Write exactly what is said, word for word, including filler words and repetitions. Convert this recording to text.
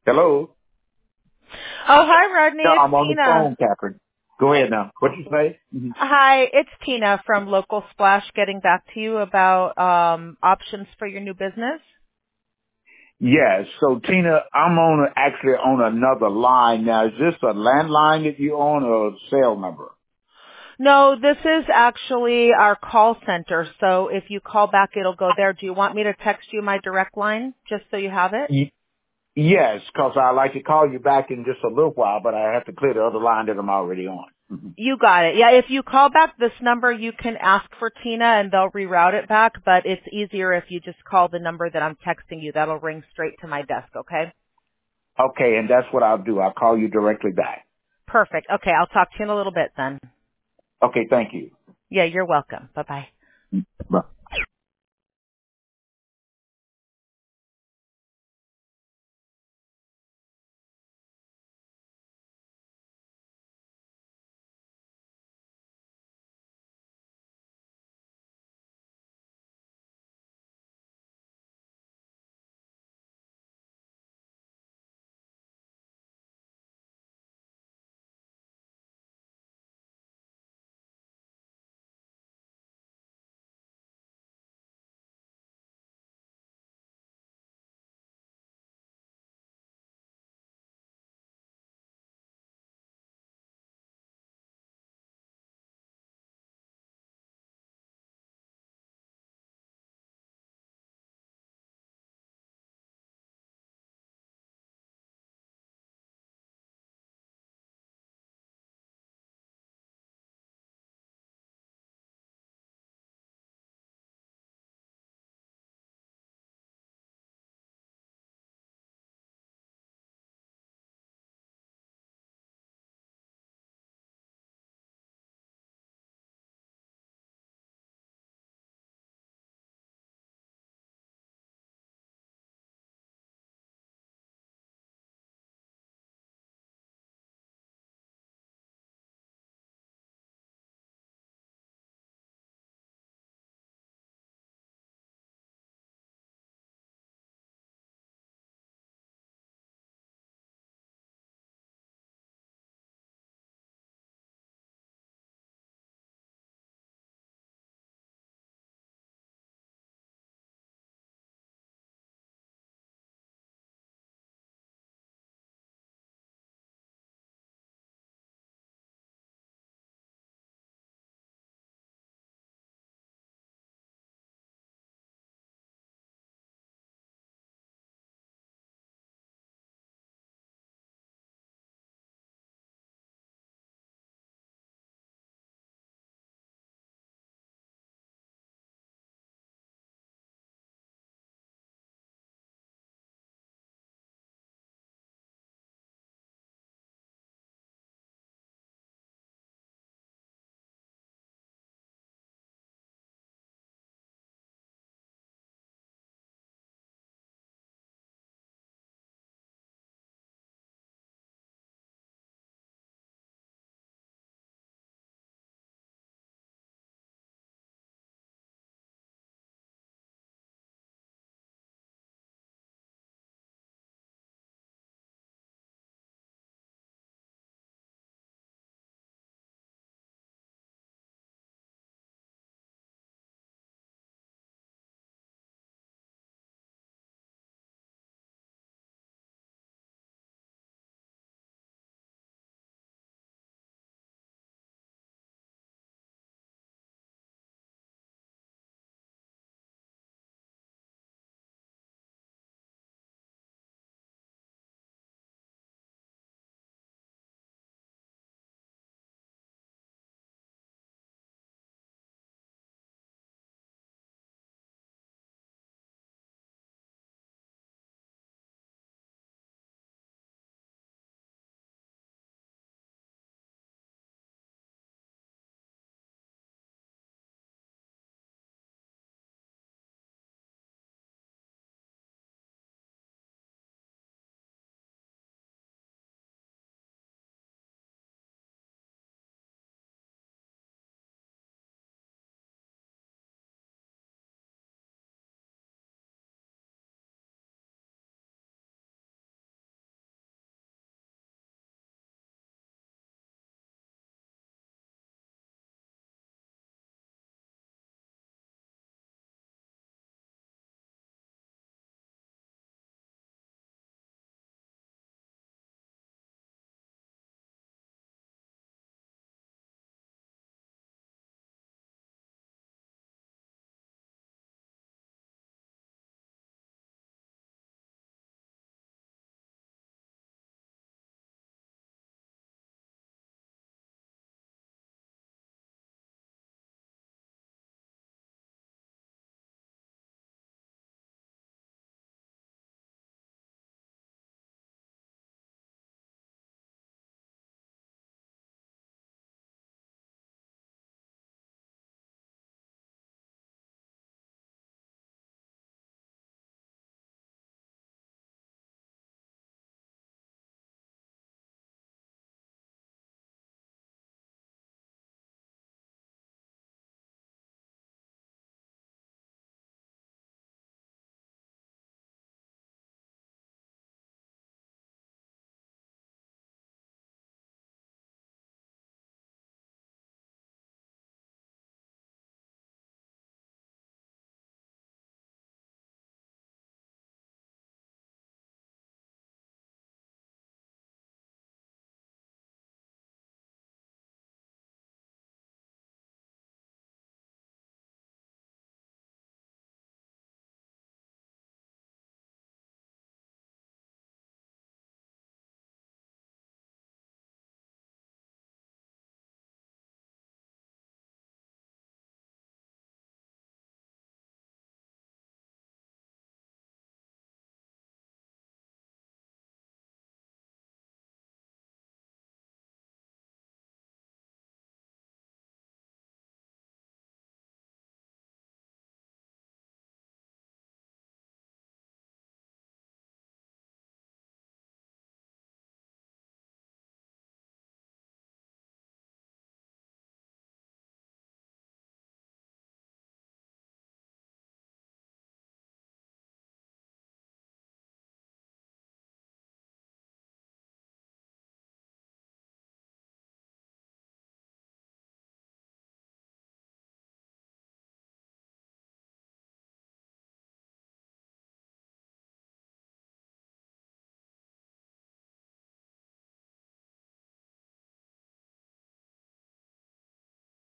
Hello? Oh, hi, Rodney. No, It's I'm on the Tina. phone, Catherine. Go ahead now. What you say? hmm Hi, it's Tina from Local Splash getting back to you about um, options for your new business. Yes. So, Tina, I'm on a, actually on another line now. Is this a landline that you on or a cell number? No, this is actually our call center. So if you call back, it'll go there. Do you want me to text you my direct line just so you have it? Y- yes, because I'd like to call you back in just a little while, but I have to clear the other line that I'm already on. hmm You got it. Yeah, if you call back this number, you can ask for Tina and they'll reroute it back, but it's easier if you just call the number that I'm texting you. That'll ring straight to my desk, okay? Okay, and that's what I'll do. I'll call you directly back. Perfect. Okay, I'll talk to you in a little bit then. Okay, thank you. Yeah, you're welcome. Bye-bye.